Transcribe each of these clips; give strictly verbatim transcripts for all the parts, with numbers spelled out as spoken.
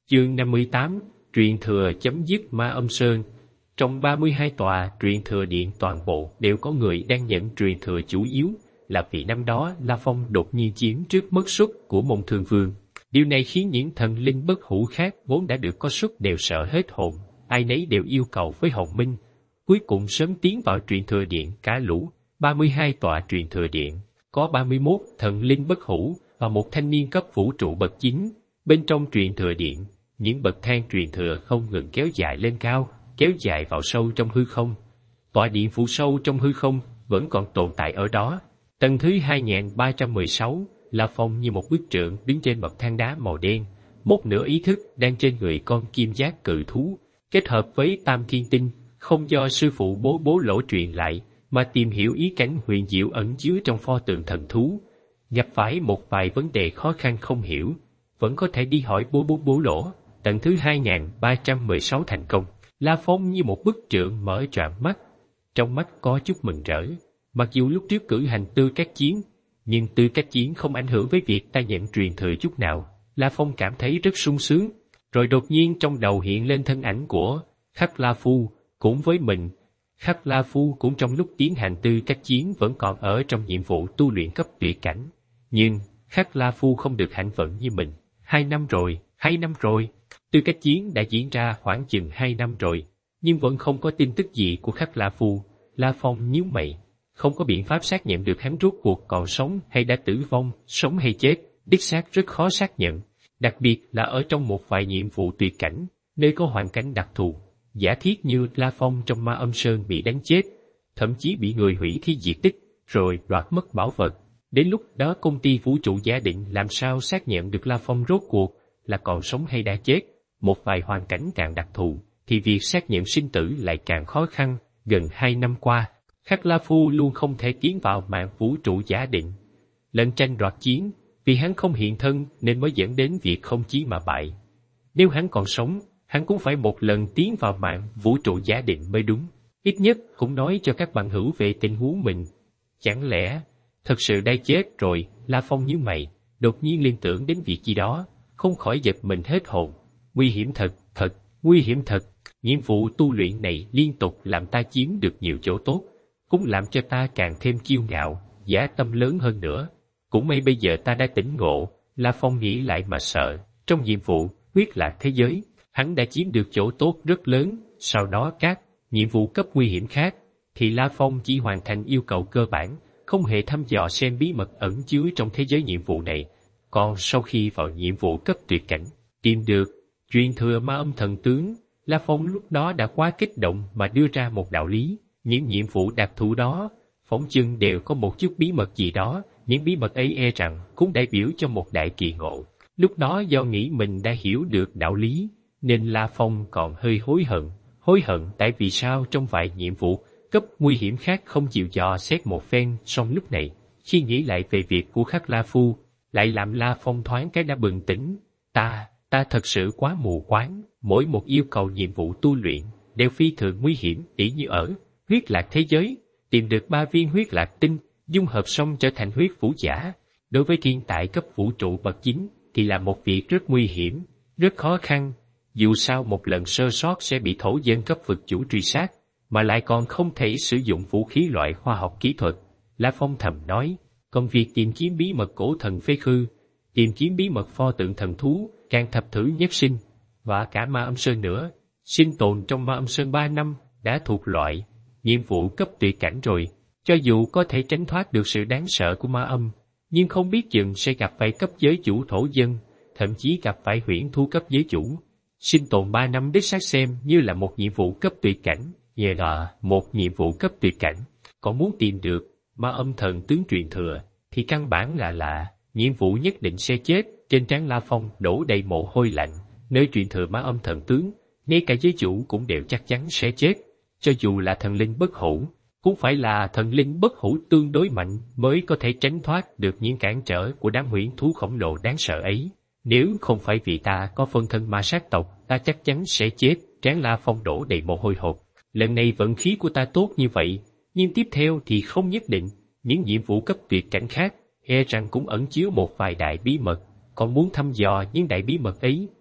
Chương năm mươi tám, truyền thừa chấm dứt Ma Âm Sơn. Trong ba mươi hai tòa truyền thừa điện toàn bộ đều có người đang nhận truyền thừa chủ yếu, là vì năm đó La Phong đột nhiên chiếm trước mất suất của Môn Thương Vương. Điều này khiến những thần linh bất hủ khác vốn đã được có suất đều sợ hết hồn, ai nấy đều yêu cầu với Hồng Minh. Cuối cùng sớm tiến vào truyền thừa điện cả lũ, ba mươi hai tòa truyền thừa điện, có ba mươi mốt thần linh bất hủ và một thanh niên cấp vũ trụ bậc chín. Bên trong truyền thừa điện, những bậc thang truyền thừa không ngừng kéo dài lên cao, kéo dài vào sâu trong hư không. Tòa điện phủ sâu trong hư không vẫn còn tồn tại ở đó. Tầng thứ hai nghìn ba trăm mười sáu, La Phong như một bức tượng đứng trên bậc thang đá màu đen, một nửa ý thức đang trên người con kim giác cự thú, kết hợp với tam thiên tinh, không do sư phụ bố bố lỗ truyền lại, mà tìm hiểu ý cảnh huyền diệu ẩn chứa trong pho tượng thần thú. Gặp phải một vài vấn đề khó khăn không hiểu, vẫn có thể đi hỏi bố bố bố lỗ. Tầng thứ hai nghìn ba trăm mười sáu thành công. La Phong như một bức tượng mở trọn mắt, trong mắt có chút mừng rỡ. Mặc dù lúc trước cử hành tư cách chiến, nhưng tư cách chiến không ảnh hưởng với việc ta nhận truyền thừa chút nào. La Phong cảm thấy rất sung sướng. Rồi đột nhiên trong đầu hiện lên thân ảnh của Khắc La Phu, cũng với mình. Khắc La Phu cũng trong lúc tiến hành tư cách chiến vẫn còn ở trong nhiệm vụ tu luyện cấp tuyệt cảnh. Nhưng Khắc La Phu không được hạnh vận như mình. Hai năm rồi, hai năm rồi. Tư cách chiến đã diễn ra khoảng chừng hai năm rồi, nhưng vẫn không có tin tức gì của Khắc La Phu. La Phong nhíu mày, không có biện pháp xác nhận được hắn rốt cuộc còn sống hay đã tử vong, sống hay chết, đích xác rất khó xác nhận. Đặc biệt là ở trong một vài nhiệm vụ tuyệt cảnh, nơi có hoàn cảnh đặc thù. Giả thiết như La Phong trong Ma Âm Sơn bị đánh chết, thậm chí bị người hủy thi diệt tích, rồi đoạt mất bảo vật. Đến lúc đó công ty vũ trụ giả định làm sao xác nhận được La Phong rốt cuộc là còn sống hay đã chết. Một vài hoàn cảnh càng đặc thù, thì việc xác nhận sinh tử lại càng khó khăn. Gần hai năm qua, Khắc La Phu luôn không thể tiến vào mạng vũ trụ giả định. Lần tranh đoạt chiến, vì hắn không hiện thân nên mới dẫn đến việc không chí mà bại. Nếu hắn còn sống, hắn cũng phải một lần tiến vào mạng vũ trụ giả định mới đúng. Ít nhất cũng nói cho các bạn hữu về tình huống mình. Chẳng lẽ thật sự đã chết rồi? La Phong nhíu mày, đột nhiên liên tưởng đến việc gì đó, không khỏi giật mình hết hồn. Nguy hiểm thật, thật, nguy hiểm thật. Nhiệm vụ tu luyện này liên tục làm ta chiếm được nhiều chỗ tốt, cũng làm cho ta càng thêm kiêu ngạo, dã tâm lớn hơn nữa. Cũng may bây giờ ta đã tỉnh ngộ, La Phong nghĩ lại mà sợ. Trong nhiệm vụ huyết lạc thế giới, hắn đã chiếm được chỗ tốt rất lớn. Sau đó các nhiệm vụ cấp nguy hiểm khác, thì La Phong chỉ hoàn thành yêu cầu cơ bản, không hề thăm dò xem bí mật ẩn chứa trong thế giới nhiệm vụ này. Còn sau khi vào nhiệm vụ cấp tuyệt cảnh, tìm được truyền thừa Ma Âm Thần Tướng, La Phong lúc đó đã quá kích động mà đưa ra một đạo lý. Những nhiệm vụ đặc thù đó, phỏng chừng đều có một chút bí mật gì đó, những bí mật ấy e rằng cũng đại biểu cho một đại kỳ ngộ. Lúc đó do nghĩ mình đã hiểu được đạo lý, nên La Phong còn hơi hối hận. Hối hận tại vì sao trong vài nhiệm vụ cấp nguy hiểm khác không chịu dò xét một phen. Song lúc này, khi nghĩ lại về việc của Khắc La Phu, lại làm La Phong thoáng cái đã bừng tỉnh. Ta, ta thật sự quá mù quáng. Mỗi một yêu cầu nhiệm vụ tu luyện đều phi thường nguy hiểm, tỉ như ở huyết lạc thế giới, tìm được ba viên huyết lạc tinh, dung hợp xong trở thành huyết vũ giả. Đối với thiên tài cấp vũ trụ bậc chín thì là một việc rất nguy hiểm, rất khó khăn. Dù sao một lần sơ sót sẽ bị thổ dân cấp vực chủ truy sát, mà lại còn không thể sử dụng vũ khí loại khoa học kỹ thuật. La Phong thầm nói, còn việc tìm kiếm bí mật cổ thần phế khư, tìm kiếm bí mật pho tượng thần thú, càng thập thử nhất sinh, và cả Ma Âm Sơn nữa. Sinh tồn trong Ma Âm Sơn ba năm đã thuộc loại nhiệm vụ cấp tuyệt cảnh rồi. Cho dù có thể tránh thoát được sự đáng sợ của ma âm, nhưng không biết chừng sẽ gặp phải cấp giới chủ thổ dân, thậm chí gặp phải huyễn thu cấp giới chủ. Sinh tồn ba năm đích xác xem như là một nhiệm vụ cấp tuyệt cảnh, nhờ là một nhiệm vụ cấp tuyệt cảnh. Còn muốn tìm được Ma Âm Thần Tướng truyền thừa, thì căn bản là là nhiệm vụ nhất định sẽ chết. Trên trán La Phong đổ đầy mồ hôi lạnh. Nơi truyền thừa Ma Âm Thần Tướng, ngay cả giới chủ cũng đều chắc chắn sẽ chết. Cho dù là thần linh bất hủ, cũng phải là thần linh bất hủ tương đối mạnh mới có thể tránh thoát được những cản trở của đám huyễn thú khổng lồ đáng sợ ấy. Nếu không phải vì ta có phân thân ma sát tộc, ta chắc chắn sẽ chết. Trán La Phong đổ đầy mồ hôi hột. Lần này vận khí của ta tốt như vậy, nhưng tiếp theo thì không nhất định. Những nhiệm vụ cấp tuyệt cảnh khác, e rằng cũng ẩn chứa một vài đại bí mật. Còn muốn thăm dò những đại bí mật ấy,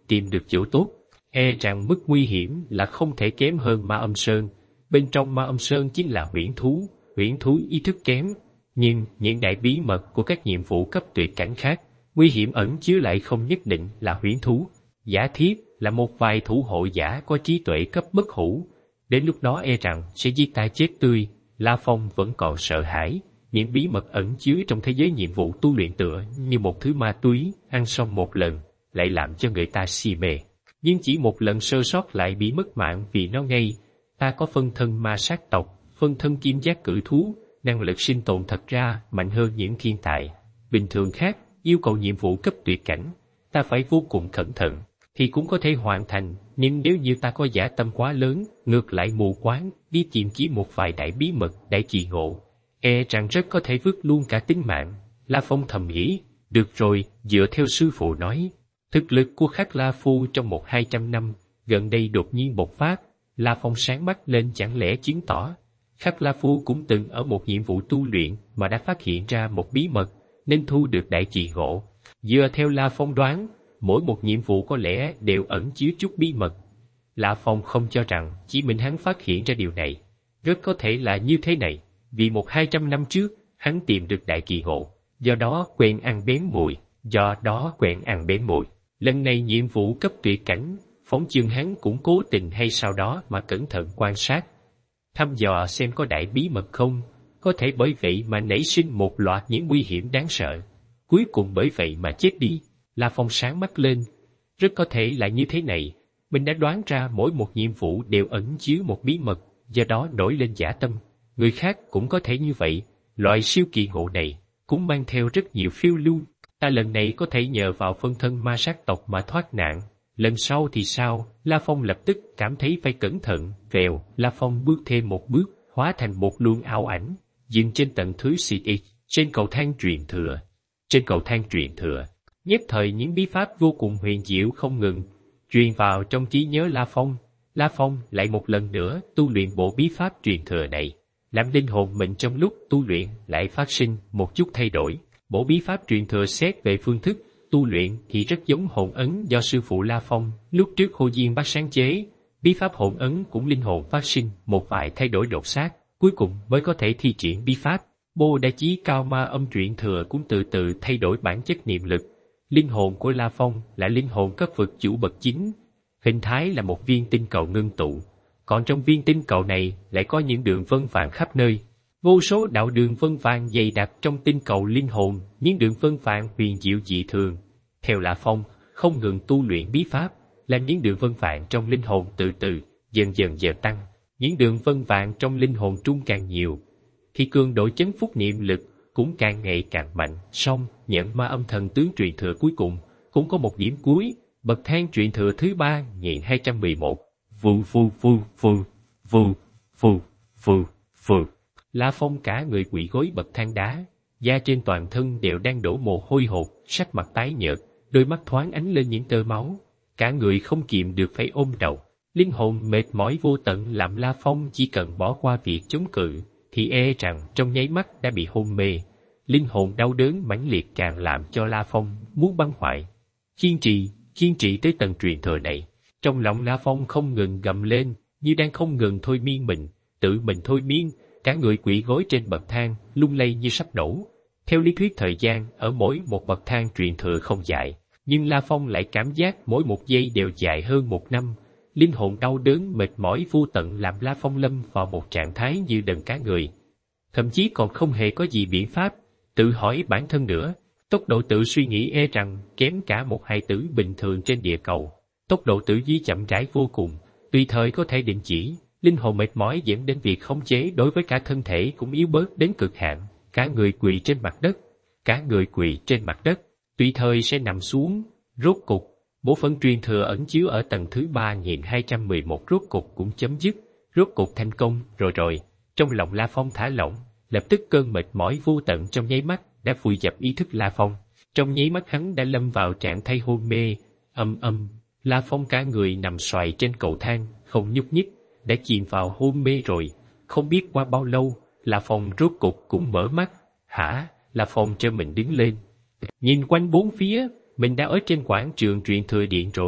tìm được chỗ tốt. E rằng mức nguy hiểm là không thể kém hơn Ma Âm Sơn. Bên trong Ma Âm Sơn chính là huyễn thú, huyễn thú ý thức kém. Nhưng những đại bí mật của các nhiệm vụ cấp tuyệt cảnh khác, nguy hiểm ẩn chứa lại không nhất định là huyễn thú. Giả thiết là một vài thủ hộ giả có trí tuệ cấp bất hủ. Đến lúc đó e rằng sẽ giết ta chết tươi. La Phong vẫn còn sợ hãi. Những bí mật ẩn chứa trong thế giới nhiệm vụ tu luyện tựa như một thứ ma túy, ăn xong một lần, lại làm cho người ta si mê. Nhưng chỉ một lần sơ sót lại bị mất mạng vì nó ngay. Ta có phân thân ma sát tộc, phân thân kim giác cự thú, năng lực sinh tồn thật ra mạnh hơn những thiên tài bình thường khác. Yêu cầu nhiệm vụ cấp tuyệt cảnh, ta phải vô cùng cẩn thận, thì cũng có thể hoàn thành. Nhưng nếu như ta có dã tâm quá lớn, ngược lại mù quáng, đi tìm kiếm một vài đại bí mật, đại kỳ ngộ, e rằng rất có thể vứt luôn cả tính mạng. La Phong thầm nghĩ, được rồi, dựa theo sư phụ nói, thực lực của Khắc La Phu trong một hai trăm năm, gần đây đột nhiên bộc phát. La Phong sáng mắt lên, chẳng lẽ chứng tỏ Khắc La Phu cũng từng ở một nhiệm vụ tu luyện mà đã phát hiện ra một bí mật, nên thu được đại kỳ ngộ. Dựa theo La Phong đoán, mỗi một nhiệm vụ có lẽ đều ẩn chứa chút bí mật. La Phong không cho rằng chỉ mình hắn phát hiện ra điều này. Rất có thể là như thế này, vì một hai trăm năm trước, hắn tìm được đại kỳ ngộ, do đó quen ăn bén mùi, do đó quen ăn bén mùi. Lần này nhiệm vụ cấp tuyệt cảnh, phóng chương hắn cũng cố tình hay sau đó mà cẩn thận quan sát, thăm dò xem có đại bí mật không, có thể bởi vậy mà nảy sinh một loạt những nguy hiểm đáng sợ. Cuối cùng bởi vậy mà chết đi. La Phong sáng mắt lên. Rất có thể là như thế này. Mình đã đoán ra mỗi một nhiệm vụ đều ẩn chứa một bí mật, do đó nổi lên dã tâm. Người khác cũng có thể như vậy. Loại siêu kỳ ngộ này cũng mang theo rất nhiều phiêu lưu. Ta lần này có thể nhờ vào phân thân ma sát tộc mà thoát nạn. Lần sau thì sao? La Phong lập tức cảm thấy phải cẩn thận. Vèo, La Phong bước thêm một bước, hóa thành một luồng ảo ảnh, dừng trên tận thứ xịt ít, trên cầu thang truyền thừa. Trên cầu thang truyền thừa, nhất thời những bí pháp vô cùng huyền diệu không ngừng truyền vào trong trí nhớ La Phong. La Phong lại một lần nữa tu luyện bộ bí pháp truyền thừa này, làm linh hồn mình trong lúc tu luyện lại phát sinh một chút thay đổi. Bộ bí pháp truyền thừa xét về phương thức tu luyện thì rất giống hồn ấn do sư phụ La Phong lúc trước Hồ Diên Bác sáng chế. Bí pháp hồn ấn cũng linh hồn phát sinh một vài thay đổi đột xác, cuối cùng mới có thể thi triển bí pháp. Bồ Đại Chí Cao Ma Âm truyền thừa cũng từ từ thay đổi bản chất niệm lực. Linh hồn của La Phong là linh hồn cấp vực chủ bậc chính, hình thái là một viên tinh cầu ngưng tụ, còn trong viên tinh cầu này lại có những đường vân vàng khắp nơi. Vô số đạo đường vân vàng dày đặc trong tinh cầu linh hồn, những đường vân vàng huyền diệu dị thường. Theo La Phong, không ngừng tu luyện bí pháp, làm những đường vân vàng trong linh hồn từ từ, dần dần dần tăng. Những đường vân vàng trong linh hồn trung càng nhiều, thì cường độ chấn phúc niệm lực cũng càng ngày càng mạnh. Song nhận ma âm thần tướng truyền thừa cuối cùng cũng có một điểm cuối, bậc thang truyền thừa thứ ba nghìn hai trăm mười một. Vù vù vù vù vù vù vù vù. La Phong cả người quỵ gối bậc thang đá, da trên toàn thân đều đang đổ mồ hôi hột, sắc mặt tái nhợt, đôi mắt thoáng ánh lên những tơ máu, cả người không kiềm được phải ôm đầu. Linh hồn mệt mỏi vô tận làm La Phong chỉ cần bỏ qua việc chống cự, thì e rằng trong nháy mắt đã bị hôn mê. Linh hồn đau đớn mãnh liệt càng làm cho La Phong muốn băng hoại. Kiên trì, kiên trì tới tầng truyền thừa này. Trong lòng La Phong không ngừng gầm lên, như đang không ngừng thôi miên mình, tự mình thôi miên, cả người quỵ gối trên bậc thang, lung lay như sắp nổ. Theo lý thuyết thời gian ở mỗi một bậc thang truyền thừa không dài, nhưng La Phong lại cảm giác mỗi một giây đều dài hơn một năm. Linh hồn đau đớn mệt mỏi vô tận làm La Phong lâm vào một trạng thái như đần cá người. Thậm chí còn không hề có gì biện pháp tự hỏi bản thân nữa. Tốc độ tự suy nghĩ e rằng kém cả một hài tử bình thường trên địa cầu. Tốc độ tự duy chậm rãi vô cùng, tùy thời có thể đình chỉ. Linh hồn mệt mỏi dẫn đến việc khống chế đối với cả thân thể cũng yếu bớt đến cực hạn. Cả người quỳ trên mặt đất, cả người quỳ trên mặt đất, tùy thời sẽ nằm xuống. Rốt cục, bộ phận truyền thừa ẩn chứa ở tầng thứ ba nghìn hai trăm mười một rốt cục cũng chấm dứt, rốt cục thành công rồi rồi. Trong lòng La Phong thả lỏng, lập tức cơn mệt mỏi vô tận trong nháy mắt đã vùi dập ý thức La Phong. Trong nháy mắt hắn đã lâm vào trạng thái hôn mê. Âm âm, La Phong cả người nằm xoài trên cầu thang, không nhúc nhích, đã chìm vào hôn mê rồi. Không biết qua bao lâu, La Phong rốt cục cũng mở mắt. Hả? La Phong cho mình đứng lên, nhìn quanh bốn phía. Mình đã ở trên quảng trường truyền thừa điện rồi,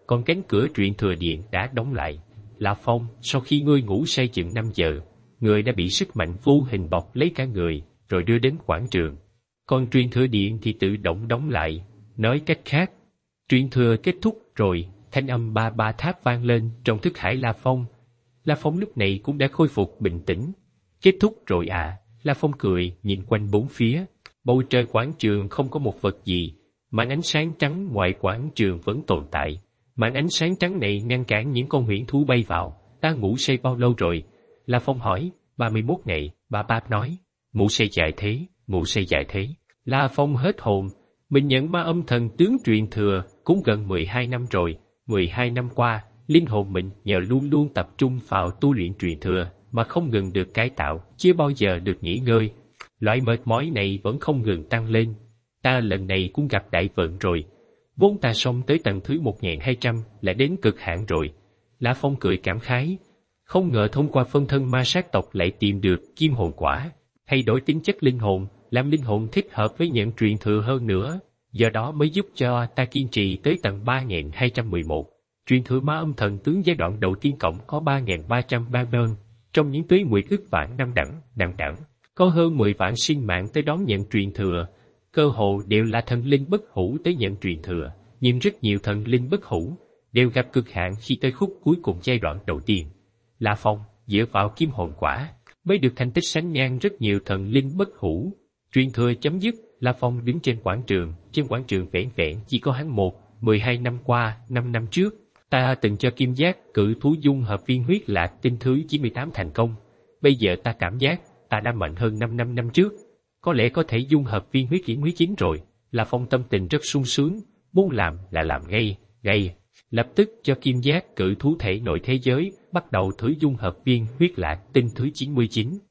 còn cánh cửa truyền thừa điện đã đóng lại. La Phong, sau khi ngươi ngủ say chừng năm giờ, ngươi đã bị sức mạnh vô hình bọc lấy cả người, rồi đưa đến quảng trường. Còn truyền thừa điện thì tự động đóng lại. Nói cách khác, truyền thừa kết thúc rồi, thanh âm ba ba tháp vang lên trong thức hải La Phong. La Phong lúc này cũng đã khôi phục bình tĩnh. Kết thúc rồi à? La Phong cười, nhìn quanh bốn phía. Bầu trời quảng trường không có một vật gì, màn ánh sáng trắng ngoài quảng trường vẫn tồn tại. Màn ánh sáng trắng này ngăn cản những con huyễn thú bay vào. Ta ngủ say bao lâu rồi? La Phong hỏi. ba mươi mốt ngày, bà Báp nói. Ngủ say dài thế, ngủ say dài thế. La Phong hết hồn. Mình nhận ma âm thần tướng truyền thừa cũng gần mười hai năm rồi. mười hai năm qua, linh hồn mình nhờ luôn luôn tập trung vào tu luyện truyền thừa mà không ngừng được cải tạo, chưa bao giờ được nghỉ ngơi. Loại mệt mỏi này vẫn không ngừng tăng lên. Ta lần này cũng gặp đại vận rồi. Vốn ta xông tới tầng thứ một nghìn hai trăm là đến cực hạn rồi. La Phong cười cảm khái. Không ngờ thông qua phân thân ma sát tộc lại tìm được kim hồn quả, thay đổi tính chất linh hồn, làm linh hồn thích hợp với nhận truyền thừa hơn nữa. Do đó mới giúp cho ta kiên trì tới tầng ba nghìn hai trăm mười một. Truyền thừa ma âm thần tướng giai đoạn đầu tiên cộng có ba nghìn ba trăm ba mươi ơn. Trong những tuế nguyệt ức vạn năm đẳng, đẳng đẳng, có hơn mười vạn sinh mạng tới đón nhận truyền thừa. Cơ hồ đều là thần linh bất hủ tới nhận truyền thừa, nhưng rất nhiều thần linh bất hủ đều gặp cực hạn khi tới khúc cuối cùng giai đoạn đầu tiên. La Phong dựa vào kim hồn quả mới được thành tích sánh ngang rất nhiều thần linh bất hủ. Truyền thừa chấm dứt, La Phong đứng trên quảng trường. Trên quảng trường vẻn vẹn chỉ có hắn một. Mười hai năm qua, năm năm trước, ta từng cho Kim Giác cử thú dung hợp viên huyết lạc tinh thứ chín mươi tám thành công. Bây giờ ta cảm giác ta đã mạnh hơn năm năm năm trước. Có lẽ có thể dung hợp viên huyết hiển huyết chín rồi. La Phong tâm tình rất sung sướng, muốn làm là làm ngay, ngay. Lập tức cho Kim Giác cử thú thể nội thế giới bắt đầu thử dung hợp viên huyết lạc tinh thứ chín mươi chín.